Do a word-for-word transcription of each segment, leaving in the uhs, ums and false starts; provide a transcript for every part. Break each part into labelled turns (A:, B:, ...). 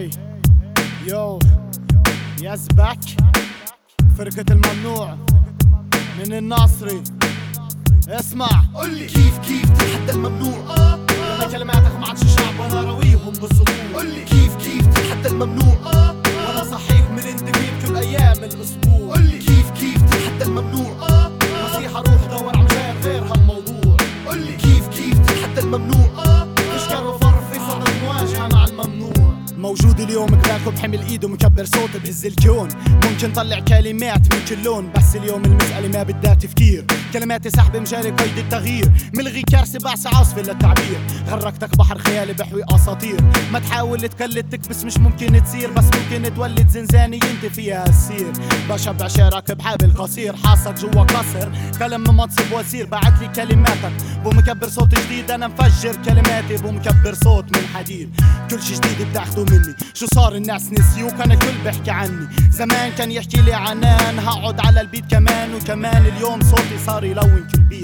A: هي يو يزبك فرقة الممنوع من الناصري. اسمع
B: قولي كيف كيف تتحدى الممنوع
A: لما كلماتك ما عادش شعب وانا اراويهم بالسطور.
B: قولي كيف كيف تتحدى الممنوع
A: وانا صحيك من انتبيب كل ايام الاسبوع.
B: قولي كيف كيف تتحدى الممنوع
A: نصيحة روح دور عم غير غير هالموضوع.
B: قولي كيف كيف تتحدى الممنوع
A: اشكر وفر في صدد مواجهة مع الممنوع. موجود اليوم كراكو بحمل ايده مكبر صوته بهز الكون. ممكن طلع كلمات من كل لون بس اليوم المسألة ما بدها تفكير. كلماتي سحب مجالي قيد التغيير. ملغي كارثة بعث عاصفة للتعبير. غرقتك بحر خيالي بحوي اساطير. ما تحاول تقلد تكبس مش ممكن تصير بس ممكن تولد زنزانة انت فيها السير. بشبع شعرك بحابل قصير حاسك جوا قصر كلام من منصب وزير. بعت لي كلماتك بو مكبر صوت جديد انا مفجر كلماتي بو مكبر صوت من حديد. كل شي جديد بتاخدو مني شو صار الناس نسيوك انا الكل بحكي عني. زمان كان يحكي لي عنان هقعد على البيت كمان وكمان اليوم صوتي صار يلون كل بيت.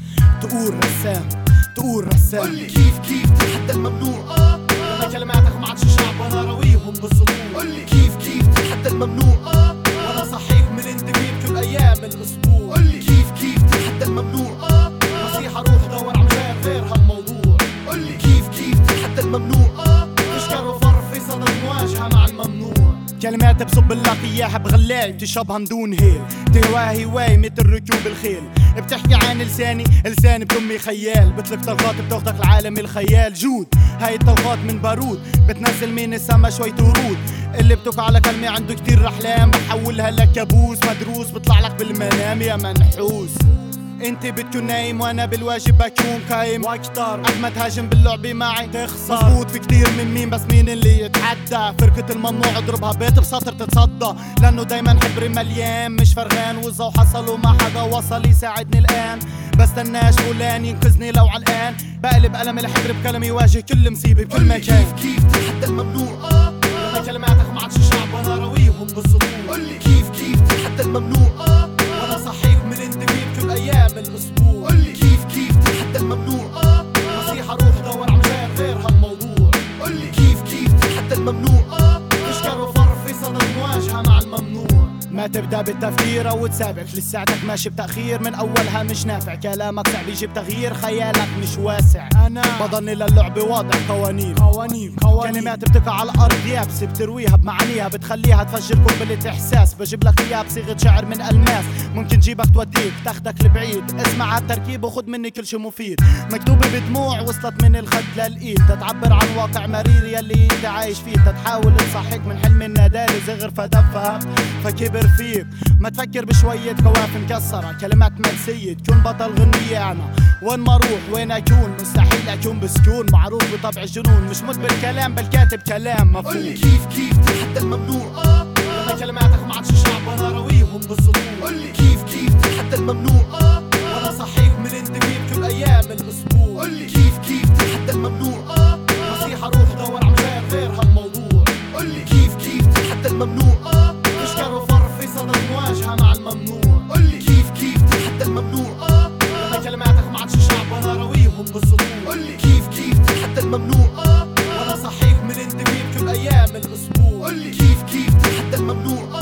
A: تقول رسام تقول رسام
B: قولي كيف كيف تتحدى الممنوع
A: لما كلماتك ما عادش شعب وانا اراويهم بالسطور.
B: قولي كيف كيف تتحدى الممنوع
A: وانا صحيك من انتبيب كل ايام الاسبوع.
B: قولي كيف كيف تتحدى الممنوع
A: نصيحة روح دور عم غير غير هالموضوع.
B: قولي كيف كيف تتحدى الممنوع
A: اشكر وفر في صدد مواجهة مع الممنوع. كلمات بصب لك اياها بغلاي بتشربها من هيل. تهواهي واي مثل ركوب الخيل. بتحكي عن لساني لساني بضمي خيال. بتلك طلقات بتاخدك لعالم الخيال جود. هاي الطلقات من بارود بتنزل من السما شوية ورود. اللي بتوقع على كلمة عنده كتير احلام بحولها لكابوس مدروس بطلع لك بالمنام يا منحوس. انت بتكون نايم وانا بالواجب بكون قايم واكتر. قد ما تهاجم باللعبة معي تخسر. مظبوط في كتير من مين بس مين اللي يتحدى. فرقة الممنوع اضربها بيت بسطر تتصدى. لانه دايما حبري مليان مش فرغان. وإذا حصلوا ما حدا وصل يساعدني الان بستناش فلان ينقذني لو علقان. بقلب قلمي لحبر بكلمي يواجه كل مصيبة بكل مكان.
B: كيف كيف تتحدى الممنوع
A: لما كلماتك ما عادش شعب وانا اراويهم بالسطور.
B: قولي كيف كيف تتحدى الممنوع
A: وانا صحيك من انتبيب كل ايام الاسبوع.
B: قولي كيف كيف تتحدى الممنوع
A: نصيحة روح دور عم غير غير هالموضوع.
B: قولي كيف كيف تتحدى الممنوع
A: اشكر وفر في صدد مواجهة مع الممنوع. ما تبدا بالتفكير او تسابق لساعتك ماشي بتاخير من اولها مش نافع. كلامك صعب يجيب تغيير خيالك مش واسع. انا بضلني للعبة واضع قوانين قوانين قوانين. كلمات بتقع على الارض يابسة بترويها بمعانيها بتخليها تفجر قنبلة احساس. بجيب لك اياه بصيغة شعر من الماس ممكن جيبك توديك تاخدك لبعيد. اسمع هالتركيب وخد مني كل شي مفيد. مكتوبة بدموع وصلت من الخد للايد. تتعبر عن واقع مرير يلي انت عايش فيه. تتحاول تصحيك من حلم النادالي زغر فدفها فكبر فيك. ما تفكر بشوية كواف مكسرة كلمات ملسية. تكون بطل غنية انا وين ما اروح وين اكون. مستحيل اكون بسكون معروف بطبع الجنون. مش مت بالكلام بل كاتب كلام مفهوم.
B: قولي كيف كيف تتحدى الممنوع
A: لما كلماتك ما عادش شعب وانا اراويهم بالسطور.
B: قولي كيف كيف تتحدى الممنوع
A: وانا صحيك من انتبيب كل ايام الاسبوع.
B: قولي كيف كيف تتحدى الممنوع
A: نصيحة روح دور عم غير غير هالموضوع.
B: قولي كيف كيف تتحدى الممنوع
A: اشكر وفر في صدد مواجهة مع الممنوع.
B: قولي كيف كيف تتحدى الممنوع
A: لما كلماتك ما عادش شعب وانا اراويهم بالسطور.
B: قولي كيف كيف تتحدى الممنوع
A: وانا صحيك من انتبيب كل ايام الاسبوع.
B: قولي كيف كيف تتحدى الممنوع